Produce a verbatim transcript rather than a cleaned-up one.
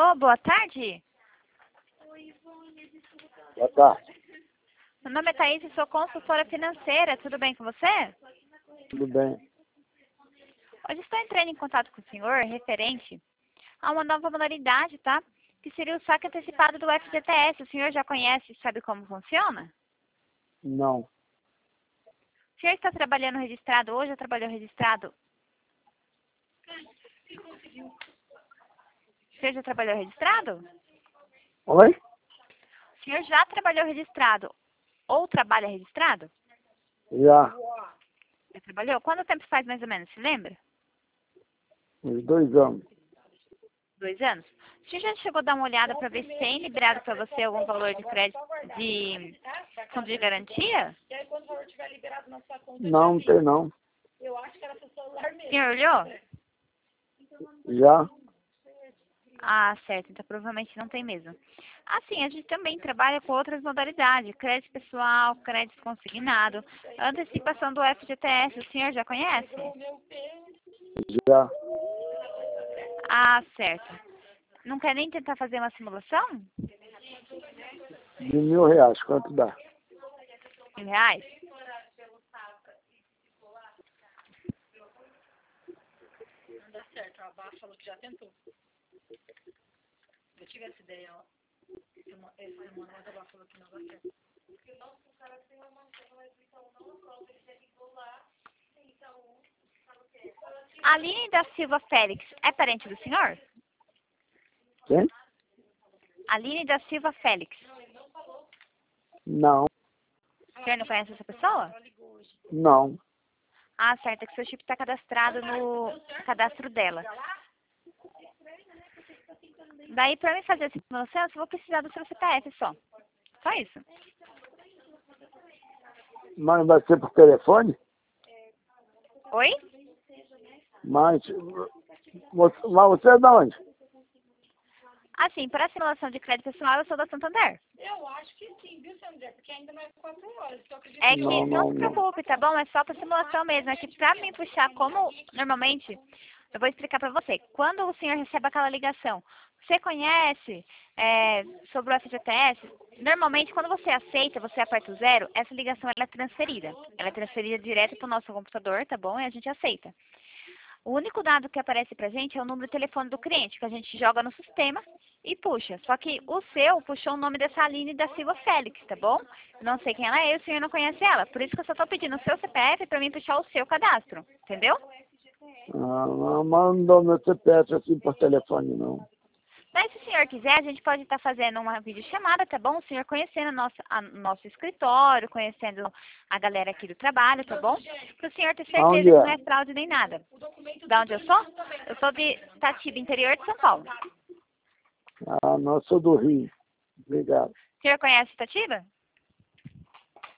Alô, boa tarde. Boa tarde. Meu nome é Thaís e sou consultora financeira. Tudo bem com você? Tudo bem. Hoje estou entrando em contato com o senhor referente a uma nova modalidade, tá? Que seria o saque antecipado do F G T S. O senhor já conhece e sabe como funciona? Não. O senhor está trabalhando registrado hoje ou trabalhou registrado? O senhor já trabalhou registrado? Oi? O senhor já trabalhou registrado ou trabalha registrado? Já. Já trabalhou? Quanto tempo faz mais ou menos, se lembra? Uns dois anos. Dois anos? O senhor já chegou a dar uma olhada para ver se tem liberado para você algum valor de crédito de fundo de garantia? Não, não tem não. O senhor olhou? Já. Ah, certo. Então provavelmente não tem mesmo. Assim, a gente também trabalha com outras modalidades. Crédito pessoal, crédito consignado, antecipação do F G T S. O senhor já conhece? Já. Ah, certo. Não quer nem tentar fazer uma simulação? De mil reais, quanto dá? Mil reais? Não dá certo, a Bá falou que já tentou. Eu tive essa ideia, ó. Essa semana, mas a Bá falou que não dá certo. Aline da Silva Félix é parente do senhor? Quem? Aline da Silva Félix. Não. O senhor não conhece essa pessoa? Não. Ah, certo. É que seu chip está cadastrado no cadastro dela. Daí, para mim fazer essa simulação, eu só vou precisar do seu C P F só. Só isso. Mas vai ser por telefone? Oi? Mas você, mas você é de onde? Assim, para a simulação de crédito pessoal, eu sou da Santander. Eu acho que sim, viu, Sandra? Porque ainda não é quatro horas. Que eu acredito É que que Não, não não, se não. preocupe, tá bom? É só para simulação mesmo. É que para mim puxar como normalmente, eu vou explicar para você. Quando o senhor recebe aquela ligação, você conhece é, sobre o F G T S? Normalmente, quando você aceita, você aperta o zero, essa ligação ela é transferida. Ela é transferida direto para o nosso computador, tá bom? E a gente aceita. O único dado que aparece pra gente é o número de telefone do cliente, que a gente joga no sistema e puxa. Só que o seu puxou o nome dessa Aline da Silva Félix, tá bom? Eu não sei quem ela é e o senhor não conhece ela. Por isso que eu só tô pedindo o seu C P F pra mim puxar o seu cadastro, entendeu? Ah, não, mas não dou meu C P F assim por telefone, não. Mas se o senhor quiser, a gente pode estar fazendo uma videochamada, tá bom? O senhor conhecendo o nosso, a, nosso escritório, conhecendo a galera aqui do trabalho, tá bom? Para o senhor ter certeza Aonde que não é? é fraude nem nada. Da onde eu sou? Eu sou de Tatiba, interior de São Paulo. Ah, não, eu sou do Rio. Obrigado. O senhor conhece Tatiba?